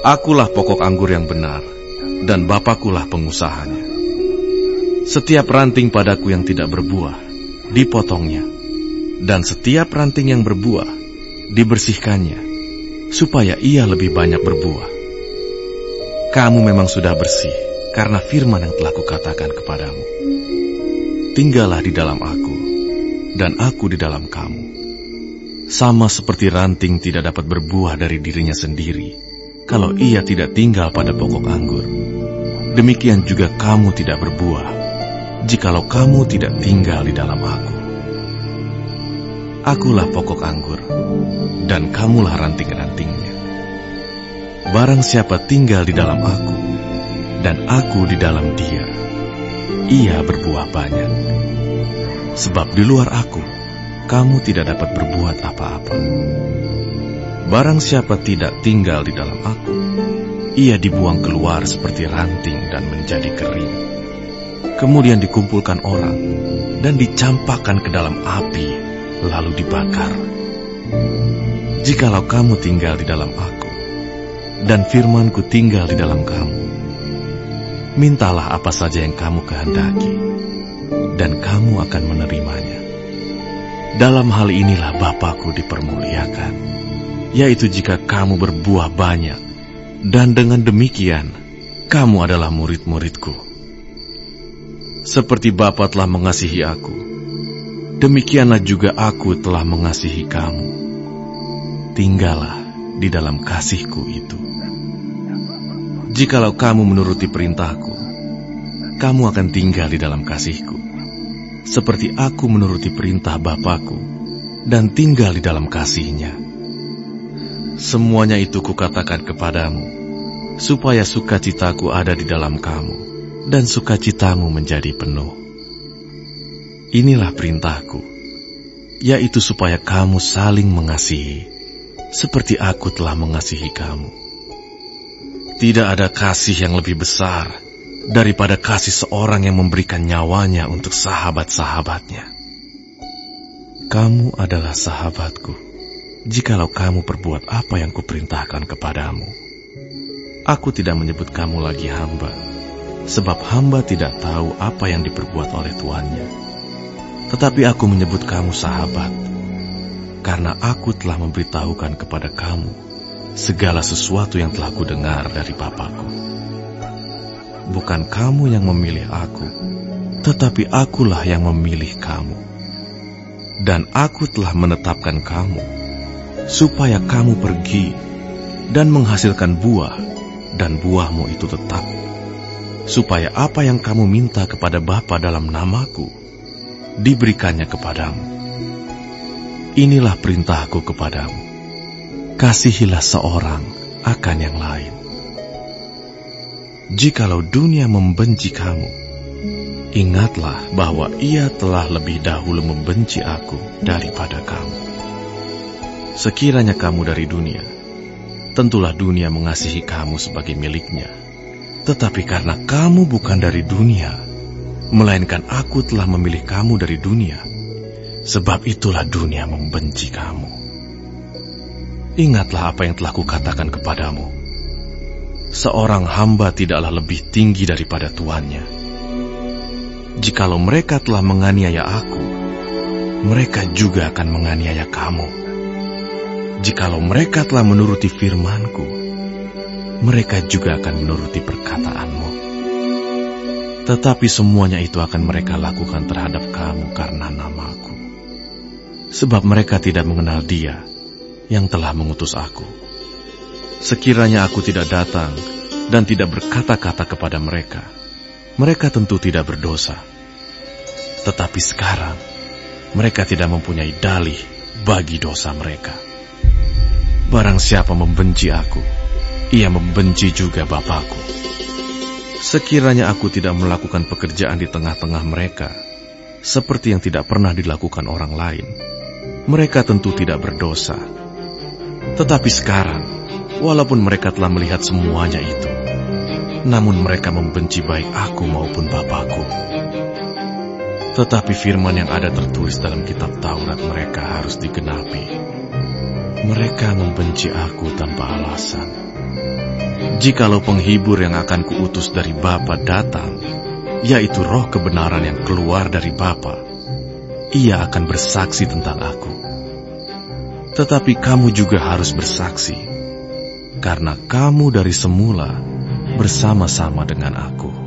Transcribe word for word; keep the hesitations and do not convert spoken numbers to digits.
Akulah pokok anggur yang benar, dan Bapakulah pengusahanya. Setiap ranting padaku yang tidak berbuah, dipotongnya, dan setiap ranting yang berbuah, dibersihkannya, supaya ia lebih banyak berbuah. Kamu memang sudah bersih, karena firman yang telah kukatakan kepadamu. Tinggallah di dalam aku, dan aku di dalam kamu. Sama seperti ranting tidak dapat berbuah dari dirinya sendiri, kalau ia tidak tinggal pada pokok anggur. Demikian juga kamu tidak berbuah, jikalau kamu tidak tinggal di dalam aku. Akulah pokok anggur, dan kamulah ranting-rantingnya. Barang siapa tinggal di dalam aku, dan aku di dalam dia, ia berbuah banyak. Sebab di luar aku, kamu tidak dapat berbuat apa-apa. Barang siapa tidak tinggal di dalam aku, ia dibuang keluar seperti ranting dan menjadi kering. Kemudian dikumpulkan orang dan dicampakkan ke dalam api, lalu dibakar. Jikalau kamu tinggal di dalam aku, dan firmanku tinggal di dalam kamu, mintalah apa saja yang kamu kehendaki, dan kamu akan menerimanya. Dalam hal inilah Bapa-Ku dipermuliakan, yaitu jika kamu berbuah banyak, dan dengan demikian, kamu adalah murid-murid-Ku. Seperti Bapa telah mengasihi aku, demikianlah juga aku telah mengasihi kamu. Tinggallah di dalam kasih-Ku itu. Jikalau kamu menuruti perintah-Ku, kamu akan tinggal di dalam kasih-Ku, seperti aku menuruti perintah Bapa-Ku dan tinggal di dalam kasih-Nya. Semuanya itu kukatakan kepadamu, supaya sukacitaku ada di dalam kamu, dan sukacitamu menjadi penuh. Inilah perintahku, yaitu supaya kamu saling mengasihi, seperti aku telah mengasihi kamu. Tidak ada kasih yang lebih besar daripada kasih seorang yang memberikan nyawanya untuk sahabat-sahabatnya. Kamu adalah sahabatku, jikalau kamu perbuat apa yang kuperintahkan kepadamu. Aku tidak menyebut kamu lagi hamba, sebab hamba tidak tahu apa yang diperbuat oleh tuannya. Tetapi aku menyebut kamu sahabat, karena aku telah memberitahukan kepada kamu segala sesuatu yang telah kudengar dari Bapa-Ku. Bukan kamu yang memilih aku, tetapi akulah yang memilih kamu. Dan aku telah menetapkan kamu, supaya kamu pergi dan menghasilkan buah, dan buahmu itu tetap, supaya apa yang kamu minta kepada Bapa dalam namaku, diberikannya kepadamu. Inilah perintahku kepadamu, kasihilah seorang akan yang lain. Jikalau dunia membenci kamu, ingatlah bahwa ia telah lebih dahulu membenci aku daripada kamu. Sekiranya kamu dari dunia, tentulah dunia mengasihi kamu sebagai miliknya. Tetapi karena kamu bukan dari dunia, melainkan aku telah memilih kamu dari dunia, sebab itulah dunia membenci kamu. Ingatlah apa yang telah kukatakan kepadamu. Seorang hamba tidaklah lebih tinggi daripada tuannya. Jikalau mereka telah menganiaya aku, mereka juga akan menganiaya kamu. Jikalau mereka telah menuruti firman-Ku, mereka juga akan menuruti perkataanmu. Tetapi semuanya itu akan mereka lakukan terhadap kamu karena nama-Ku, sebab mereka tidak mengenal Dia yang telah mengutus aku. Sekiranya aku tidak datang dan tidak berkata-kata kepada mereka, mereka tentu tidak berdosa. Tetapi sekarang, mereka tidak mempunyai dalih bagi dosa mereka. Barang siapa membenci aku, ia membenci juga Bapa-Ku. Sekiranya aku tidak melakukan pekerjaan di tengah-tengah mereka, seperti yang tidak pernah dilakukan orang lain, mereka tentu tidak berdosa. Tetapi sekarang, walaupun mereka telah melihat semuanya itu, namun mereka membenci baik aku maupun Bapa-Ku. Tetapi firman yang ada tertulis dalam kitab Taurat mereka harus digenapi. Mereka membenci aku tanpa alasan. Jikalau penghibur yang akan kuutus dari Bapa datang, yaitu roh kebenaran yang keluar dari Bapa, ia akan bersaksi tentang aku. Tetapi kamu juga harus bersaksi, karena kamu dari semula bersama-sama dengan aku.